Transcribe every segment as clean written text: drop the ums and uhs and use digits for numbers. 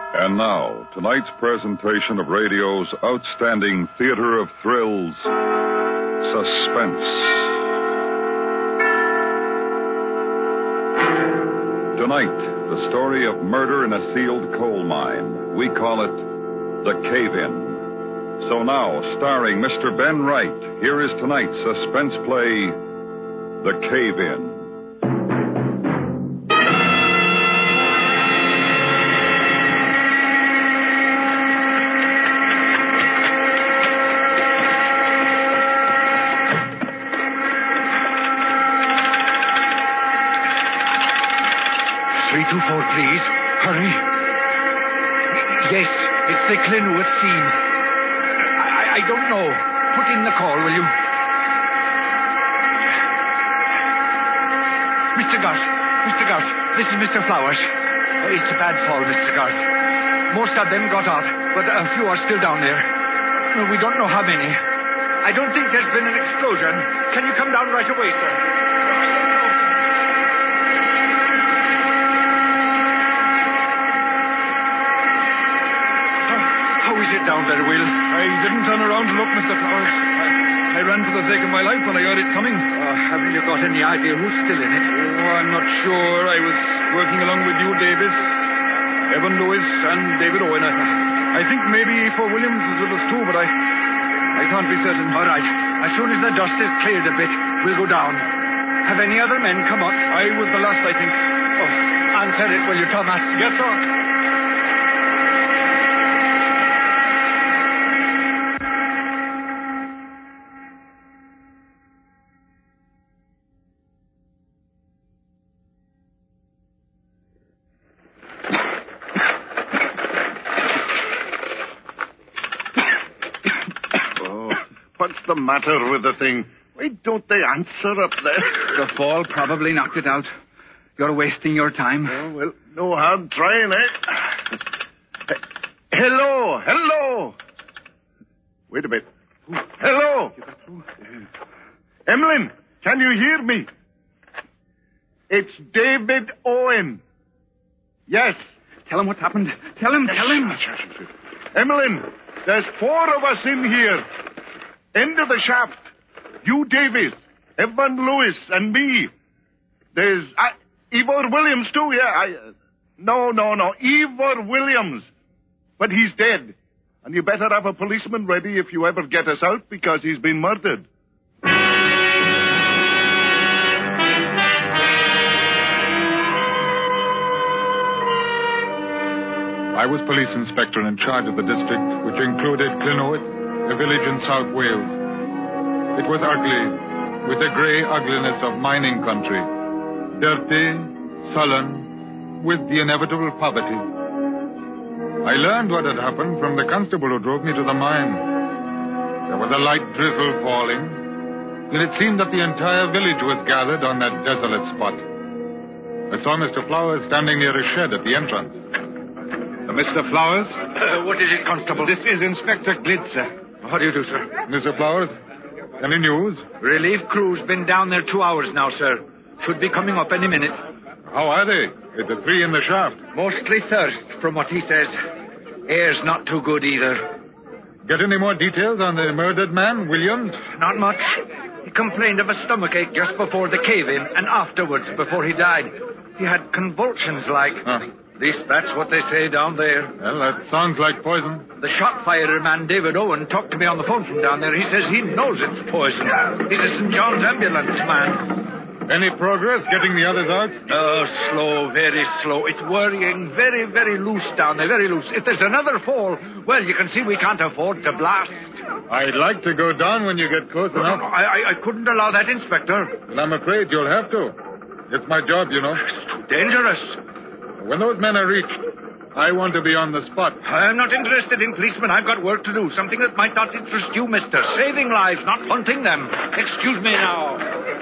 And now, tonight's presentation of radio's outstanding theater of thrills, Suspense. Tonight, the story of murder in a sealed coal mine. We call it The Cave-In. So now, starring Mr. Ben Wright, here is tonight's suspense play, The Cave-In. 324, please. Hurry. Yes, it's the Glenwood scene. I don't know. Put in the call, will you? Mr. Garth, this is Mr. Flowers. It's a bad fall, Mr. Garth. Most of them got off, but a few are still down there. We don't know how many. I don't think there's been an explosion. Can you come down right away, sir? How is it down there, Will? I didn't turn around to look, Mr. Flowers. I ran for the sake of my life when I heard it coming. Haven't you got any idea who's still in it? Oh, I'm not sure. I was working along with you, Davis, Evan Lewis, and David Owen. I think maybe for Williams is with us too, but I can't be certain. All right. As soon as the dust is cleared a bit, we'll go down. Have any other men come up? I was the last, I think. Oh, answer it, will you, Thomas? Yes, sir. What's the matter with the thing? Why don't they answer up there? The fall probably knocked it out. You're wasting your time. Oh, well, no hard trying, eh? Hello. Wait a bit. Hello. Emmeline, can you hear me? It's David Owen. Yes. Tell him what's happened. Tell him. Emmeline, there's 4 of us in here. End of the shaft. You, Davis, Evan Lewis, and me. There's Ivor Williams, too, yeah. No. Ivor Williams. But he's dead. And you better have a policeman ready if you ever get us out, because he's been murdered. I was police inspector in charge of the district, which included Glenwood, a village in South Wales. It was ugly, with the grey ugliness of mining country. Dirty, sullen, with the inevitable poverty. I learned what had happened from the constable who drove me to the mine. There was a light drizzle falling, and it seemed that the entire village was gathered on that desolate spot. I saw Mr. Flowers standing near a shed at the entrance. Mr. Flowers? What is it, Constable? This is Inspector Glid, sir. How do you do, sir? Mr. Flowers, any news? Relief crew's been down there 2 hours now, sir. Should be coming up any minute. How are they? With the 3 in the shaft? Mostly thirst, from what he says. Air's not too good either. Get any more details on the murdered man, Williams? Not much. He complained of a stomachache just before the cave-in and afterwards, before he died. He had convulsions like... At least that's what they say down there. Well, that sounds like poison. The shot firer man, David Owen, talked to me on the phone from down there. He says he knows it's poison. He's a St. John's ambulance man. Any progress getting the others out? Oh, slow, very slow. It's worrying very, very loose down there, very loose. If there's another fall, well, you can see we can't afford to blast. I'd like to go down when you get close enough. No, I couldn't allow that, Inspector. Well, I'm afraid you'll have to. It's my job, you know. It's too dangerous. When those men are reached, I want to be on the spot. I'm not interested in policemen. I've got work to do. Something that might not interest you, mister. Saving lives, not hunting them. Excuse me now.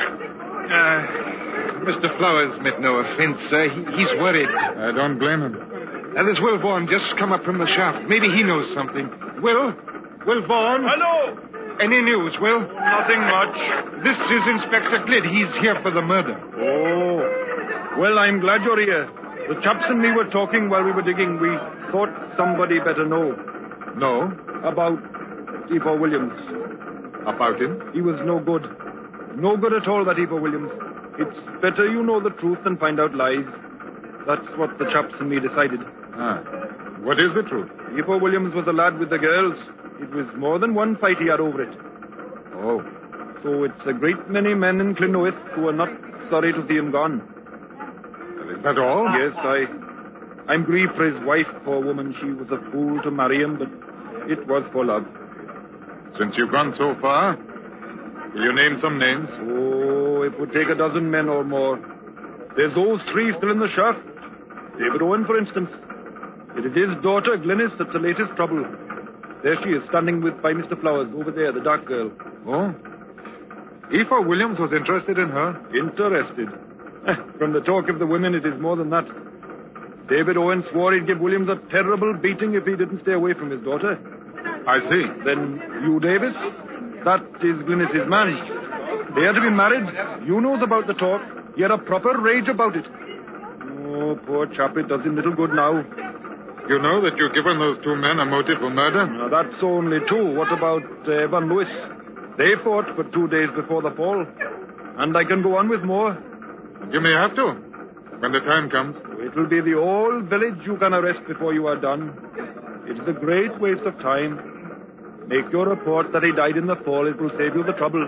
Mr. Flowers meant no offense, sir. He's worried. I don't blame him. There's Will Vaughan just come up from the shaft. Maybe he knows something. Will Vaughan? Hello. Any news, Will? Nothing much. This is Inspector Glid. He's here for the murder. Oh. Well, I'm glad you're here. The chaps and me were talking while we were digging. thought somebody better know No? about Epo Williams. About him? He was no good. No good at all, that Epo Williams. It's better you know the truth than find out lies. That's what the chaps and me decided. Ah. What is the truth? Epo Williams was the lad with the girls. It was more than one fight he had over it. Oh. So it's a great many men in Clynoweth who are not sorry to see him gone. Well, is that all? Yes, I'm grieved for his wife, poor woman. She was a fool to marry him, but it was for love. Since you've gone so far, will you name some names? Oh, it would take a dozen men or more. There's those three still in the shaft. David Owen, for instance. It is his daughter, Glynis, that's the latest trouble. There she is, standing by Mr. Flowers, over there, the dark girl. Oh? Epo Williams was interested in her? Interested? From the talk of the women, it is more than that. David Owen swore he'd give Williams a terrible beating if he didn't stay away from his daughter. I see. Then you, Davis? That is Glynis's man. They are to be married. You knows about the talk. He had a proper rage about it. Oh, poor chap, it does him little good now. You know that you've given those two men a motive for murder? Now, that's only two. What about Evan Lewis? They fought for 2 days before the fall. And I can go on with more. You may have to, when the time comes. It will be the whole village you can arrest before you are done. It is a great waste of time. Make your report that he died in the fall. It will save you the trouble.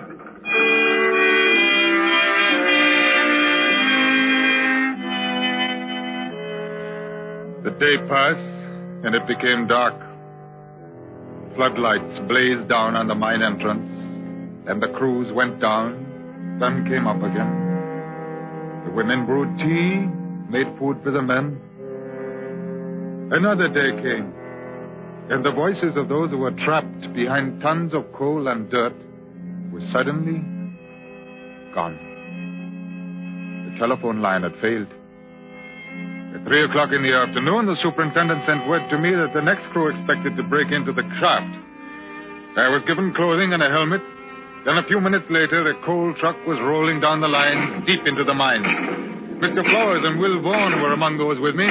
The day passed, and it became dark. Floodlights blazed down on the mine entrance, and the crews went down, then came up again. The women brewed tea, made food for the men. Another day came, and the voices of those who were trapped behind tons of coal and dirt were suddenly gone. The telephone line had failed. At 3 o'clock in the afternoon, the superintendent sent word to me that the next crew expected to break into the shaft. I was given clothing and a helmet. Then a few minutes later, a coal truck was rolling down the lines deep into the mine. Mr. Flowers and Will Vaughan were among those with me.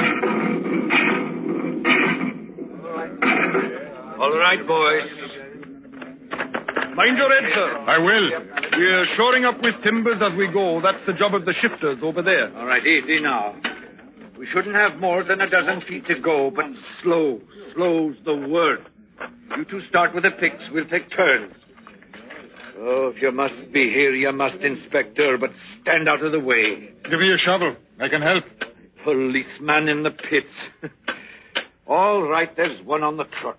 All right, boys. Mind your head, sir. I will. We're shoring up with timbers as we go. That's the job of the shifters over there. All right, easy now. We shouldn't have more than a dozen feet to go, but slow. Slow's the word. You two start with the picks. We'll take turns. Oh, if you must be here, you must, Inspector, but stand out of the way. Give me a shovel. I can help. Policeman in the pits. All right, there's one on the truck.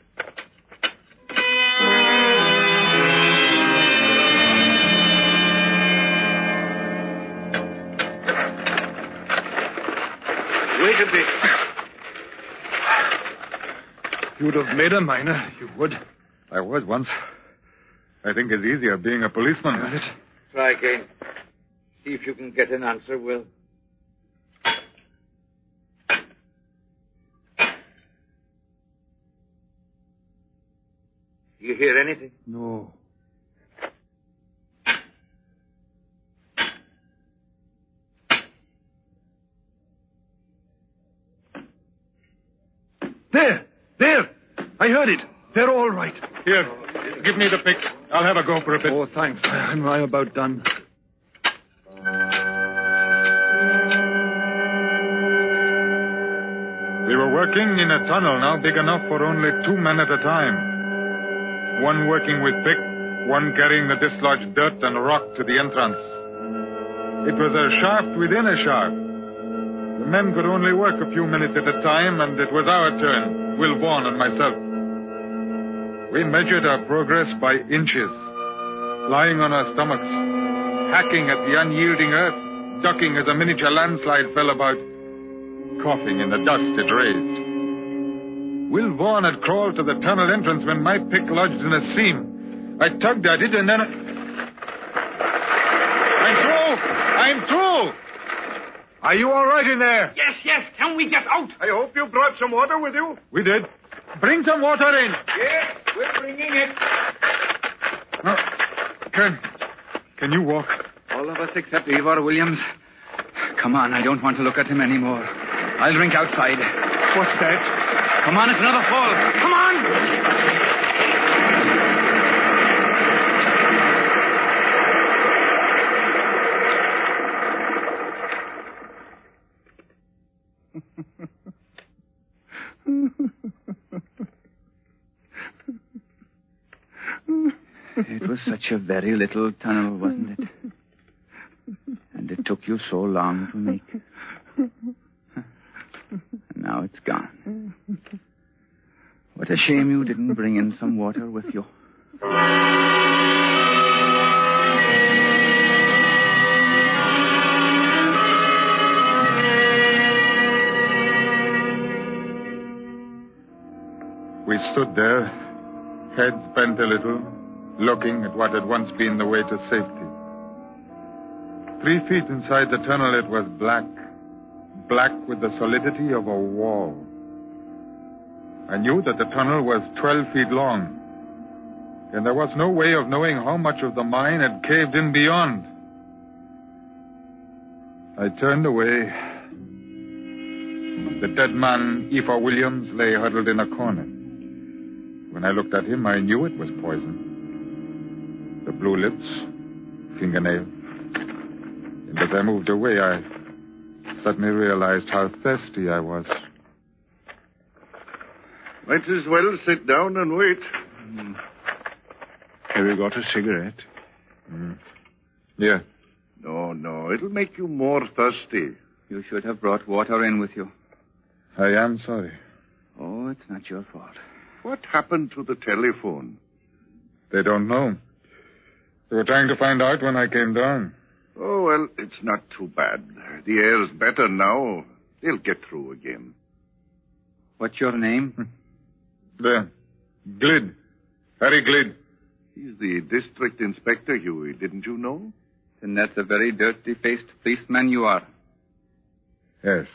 Wait a bit. You'd have made a miner, you would. I was once. I think it's easier being a policeman. Is it? Try again. See if you can get an answer, Will. You hear anything? No. There! I heard it. They're all right. Here, give me the pick. I'll have a go for a bit. Oh, thanks. I'm about done. We were working in a tunnel now big enough for only 2 men at a time. One working with pick, one carrying the dislodged dirt and rock to the entrance. It was a shaft within a shaft. The men could only work a few minutes at a time, and it was our turn, Will Vaughan and myself. We measured our progress by inches, lying on our stomachs, hacking at the unyielding earth, ducking as a miniature landslide fell about, coughing in the dust it raised. Will Vaughan had crawled to the tunnel entrance when my pick lodged in a seam. I tugged at it, and then I'm through! Are you all right in there? Yes. Can we get out? I hope you brought some water with you. We did. Bring some water in. Yes, we're bringing it. Can you walk? All of us except Ivor Williams. Come on, I don't want to look at him anymore. I'll drink outside. What's that? Come on, it's another fall. Come on! It was such a very little tunnel, wasn't it? And it took you so long to make. And now it's gone. What a shame you didn't bring in some water with you. We stood there, heads bent a little, looking at what had once been the way to safety. 3 feet inside the tunnel it was black with the solidity of a wall. I knew that the tunnel was 12 feet long, and there was no way of knowing how much of the mine had caved in beyond. I turned away. The dead man, Eva Williams, lay huddled in a corner. When I looked at him, I knew it was poison. The blue lips, fingernails. And as I moved away, I suddenly realized how thirsty I was. Might as well sit down and wait. Have you got a cigarette? Yeah. No, it'll make you more thirsty. You should have brought water in with you. I am sorry. Oh, it's not your fault. What happened to the telephone? They don't know. They were trying to find out when I came down. Oh, well, it's not too bad. The air's better now. They'll get through again. What's your name? Glid. Harry Glid. He's the district inspector, Huey. Didn't you know? Then that's a very dirty-faced policeman you are. Yes.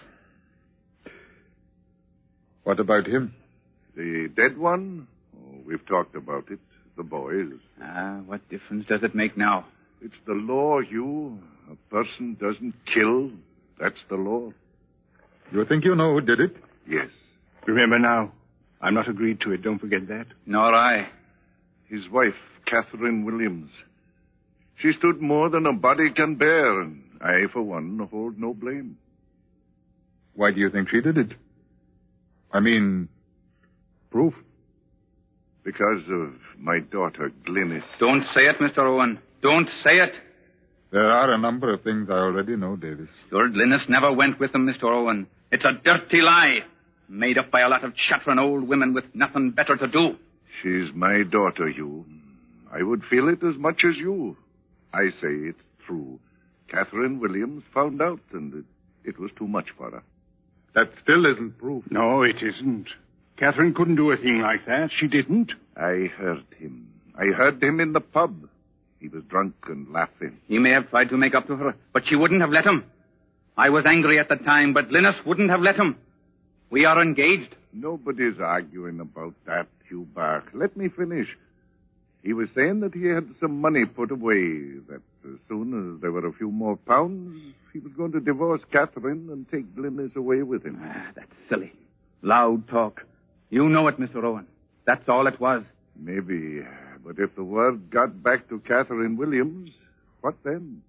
What about him? The dead one? Oh, we've talked about it. The boys. What difference does it make now? It's the law, Hugh. A person doesn't kill. That's the law. You think you know who did it? Yes. Remember now, I'm not agreed to it. Don't forget that. Nor I. His wife, Catherine Williams. She stood more than a body can bear, and I, for one, hold no blame. Why do you think she did it? I mean, proof. Because of my daughter, Glynis. Don't say it, Mr. Owen. Don't say it. There are a number of things I already know, Davis. Your Glynis never went with them, Mr. Owen. It's a dirty lie, made up by a lot of chattering old women with nothing better to do. She's my daughter, Hugh. I would feel it as much as you. I say it's true. Catherine Williams found out, and it was too much for her. That still isn't proof. No, it isn't. Catherine couldn't do a thing like that. She didn't. I heard him. I heard him in the pub. He was drunk and laughing. He may have tried to make up to her, but she wouldn't have let him. I was angry at the time, but Glynis wouldn't have let him. We are engaged. Nobody's arguing about that, Hugh Bark. Let me finish. He was saying that he had some money put away, that as soon as there were a few more pounds, he was going to divorce Catherine and take Glynis away with him. That's silly. Loud talk. You know it, Mr. Owen. That's all it was. Maybe, but if the word got back to Catherine Williams, what then?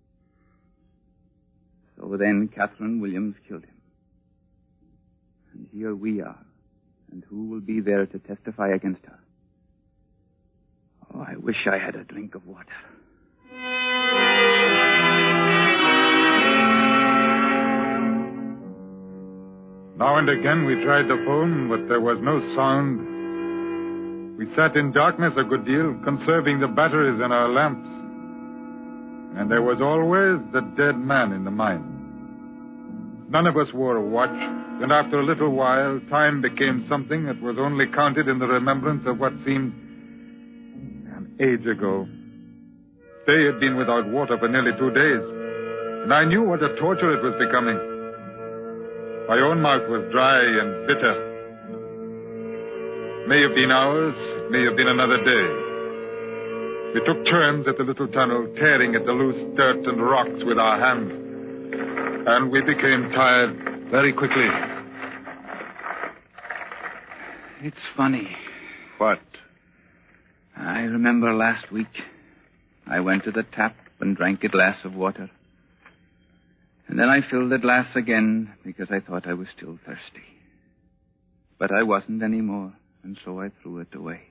So then Catherine Williams killed him. And here we are. And who will be there to testify against her? Oh, I wish I had a drink of water. Now and again we tried the phone, but there was no sound. We sat in darkness a good deal, conserving the batteries in our lamps. And there was always the dead man in the mine. None of us wore a watch, and after a little while, time became something that was only counted in the remembrance of what seemed an age ago. They had been without water for nearly 2 days, and I knew what a torture it was becoming. My own mouth was dry and bitter. May have been hours, may have been another day. We took turns at the little tunnel, tearing at the loose dirt and rocks with our hands. And we became tired very quickly. It's funny. What? I remember last week I went to the tap and drank a glass of water. And then I filled the glass again because I thought I was still thirsty. But I wasn't anymore, and so I threw it away.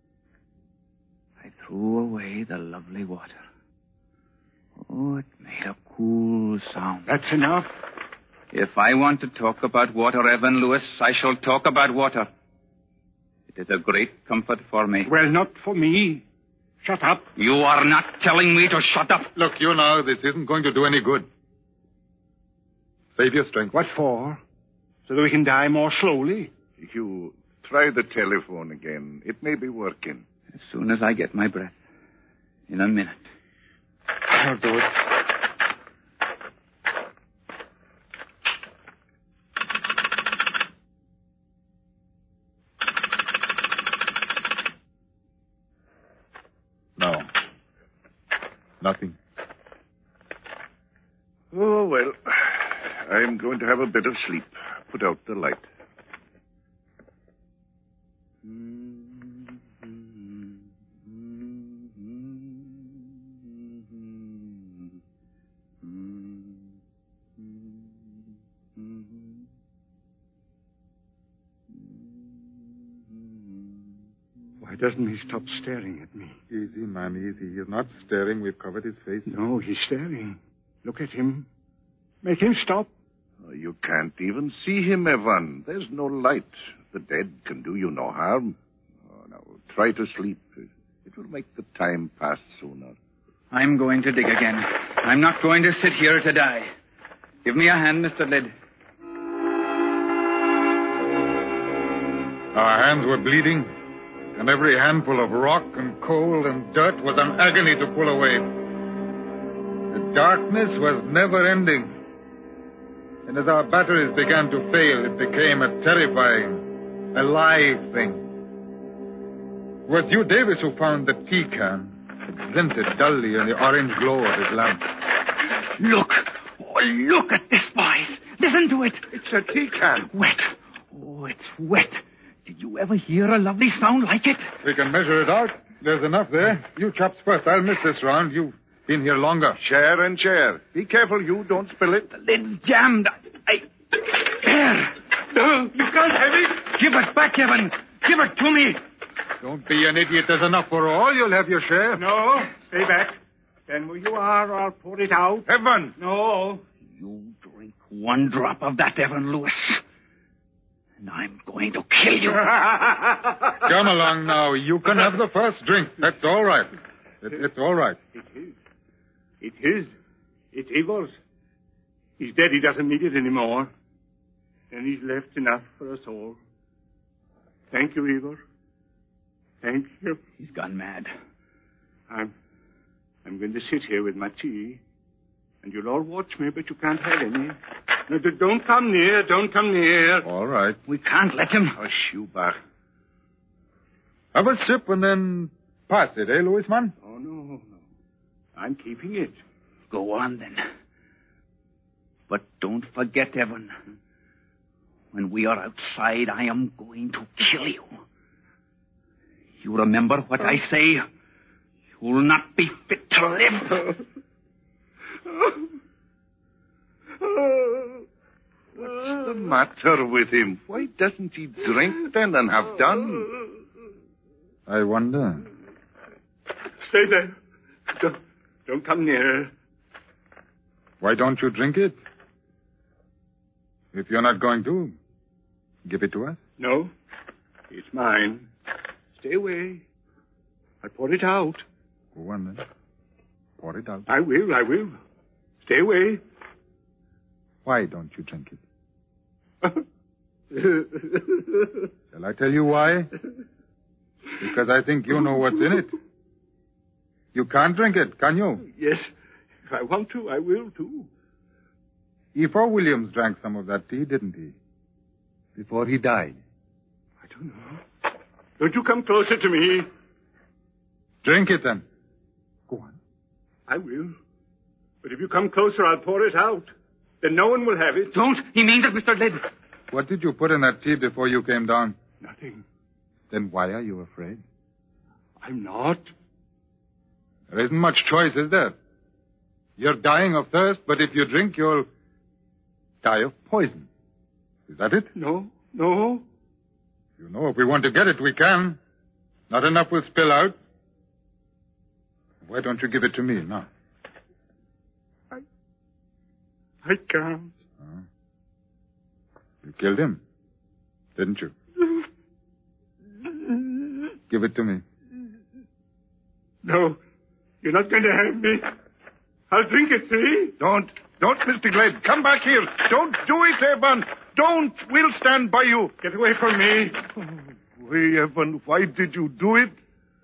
I threw away the lovely water. Oh, it made a cool sound. That's enough. If I want to talk about water, Evan Lewis, I shall talk about water. It is a great comfort for me. Well, not for me. Shut up. You are not telling me to shut up. Look, you know, this isn't going to do any good. Save your strength. What for? So that we can die more slowly? Hugh, try the telephone again. It may be working. As soon as I get my breath. In a minute. I'll do it. No. Nothing. Oh, well, I'm going to have a bit of sleep. Put out the light. Why doesn't he stop staring at me? Easy, man, easy. He's not staring. We've covered his face. No, he's staring. Look at him. Make him stop. Oh, you can't even see him, Evan. There's no light. The dead can do you no harm. Oh, now, try to sleep. It will make the time pass sooner. I'm going to dig again. I'm not going to sit here to die. Give me a hand, Mr. Lidd. Our hands were bleeding, and every handful of rock and coal and dirt was an agony to pull away. The darkness was never-ending. And as our batteries began to fail, it became a terrifying, alive thing. It was you, Davis, who found the tea can. It glinted dully in the orange glow of his lamp. Look! Oh, look at this, boys. Listen to it. It's a tea can. Wet. Oh, it's wet. Did you ever hear a lovely sound like it? We can measure it out. There's enough there. You chaps first. I'll miss this round. You've been here longer. Share and share. Be careful, you. Don't spill it. The lid's jammed. There. No, you can't have it. Give it back, Evan. Give it to me. Don't be an idiot. There's enough for all. You'll have your share. No, stay back. Stand where you are, or I'll pour it out. Evan! No. You drink one drop of that, Evan Lewis, and I'm going to kill you. Come along now. You can have the first drink. That's all right. It's all right. It is. It is. It's Evil's. He's dead. He doesn't need it anymore. And he's left enough for us all. Thank you, Evil. Thank you. He's gone mad. I'm going to sit here with my tea. And you'll all watch me, but you can't have any. No, don't come near. Don't come near. All right. We can't let him. Oh, Schubach. Have a sip and then pass it, eh, Louis, man? Oh, no. I'm keeping it. Go on, then. But don't forget, Evan. When we are outside, I am going to kill you. You remember what I say? You'll not be fit to live. What's the matter with him? Why doesn't he drink then and have done? I wonder. Stay there. Don't come near. Why don't you drink it? If you're not going to, give it to us. No, it's mine. Stay away. I'll pour it out. Go on, then. Pour it out. I will. Stay away. Why don't you drink it? Shall I tell you why? Because I think you know what's in it. You can't drink it, can you? Yes. If I want to, I will, too. E.4 Williams drank some of that tea, didn't he? Before he died. I don't know. Don't you come closer to me. Drink it, then. Go on. I will. But if you come closer, I'll pour it out. Then no one will have it. Don't. He means it, Mr. Lidd. What did you put in that tea before you came down? Nothing. Then why are you afraid? I'm not. There isn't much choice, is there? You're dying of thirst, but if you drink, you'll die of poison. Is that it? No. You know, if we want to get it, we can. Not enough will spill out. Why don't you give it to me now? I can't. Oh. You killed him, didn't you? Give it to me. No, you're not going to have me. I'll drink it, see? Don't, Mr. Glade. Come back here. Don't do it, Evan. Don't. We'll stand by you. Get away from me. Wait, Evan, why did you do it?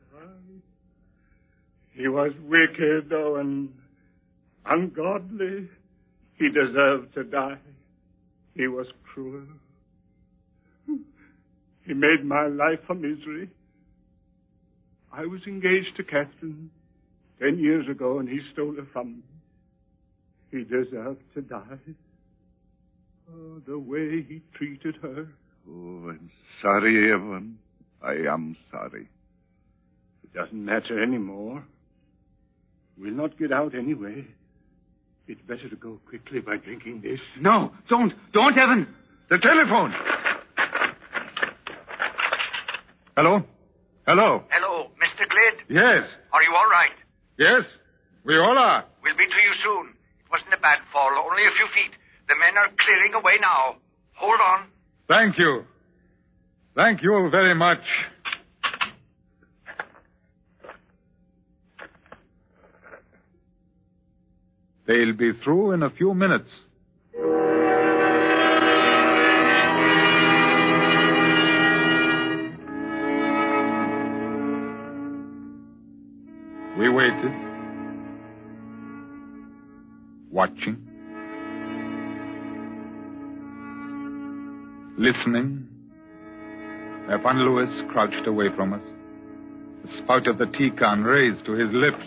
He was wicked, though, and ungodly. He deserved to die. He was cruel. He made my life a misery. I was engaged to Catherine 10 years ago, and he stole her from me. He deserved to die. Oh, the way he treated her. Oh, I'm sorry, Evan. I am sorry. It doesn't matter anymore. We'll not get out anyway. It's better to go quickly by drinking this. No, don't, Evan. The telephone. Hello? Hello, Mr. Glade. Yes. Are you all right? Yes, we all are. We'll be to you soon. It wasn't a bad fall, only a few feet. The men are clearing away now. Hold on. Thank you. Thank you very much. They'll be through in a few minutes. We waited, watching, listening. Evan Lewis crouched away from us, the spout of the tea can raised to his lips.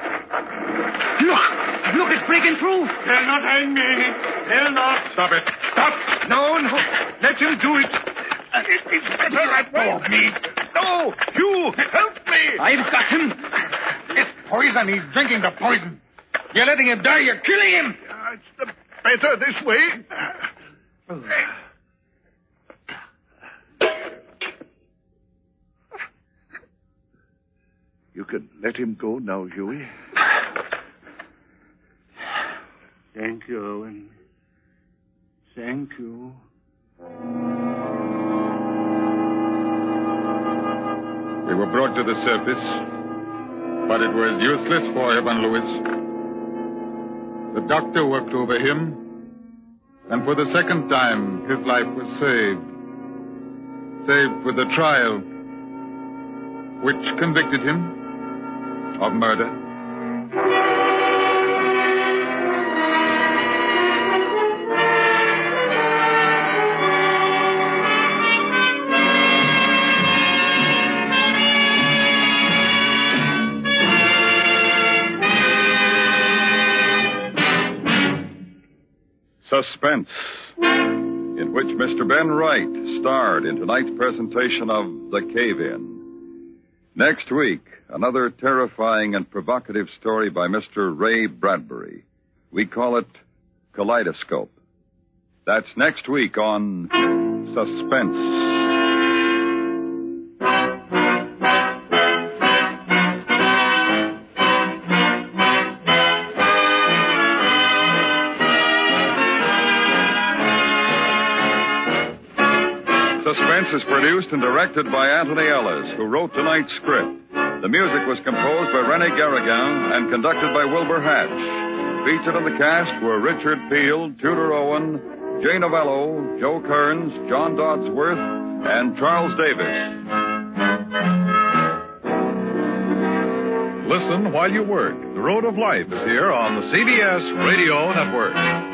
Look, it's breaking through. They'll not hang me. They'll not. Stop it. Stop. No. Let him do it. It's better let go of me. No, you, help me. I've got him. It's poison. He's drinking the poison. You're letting him die. You're killing him. It's better this way. You can let him go now, Huey. Thank you, Owen. Thank you. We were brought to the surface, but it was useless for Evan Lewis. The doctor worked over him, and for the second time, his life was saved. Saved for the trial, which convicted him of murder. Suspense, in which Mr. Ben Wright starred in tonight's presentation of The Cave-In. Next week, another terrifying and provocative story by Mr. Ray Bradbury. We call it Kaleidoscope. That's next week on Suspense. Suspense is produced and directed by Anthony Ellis, who wrote tonight's script. The music was composed by René Garrigan and conducted by Wilbur Hatch. Featured in the cast were Richard Peel, Tudor Owen, Jay Novello, Joe Kearns, John Dodsworth, and Charles Davis. Listen while you work. The Road of Life is here on the CBS Radio Network.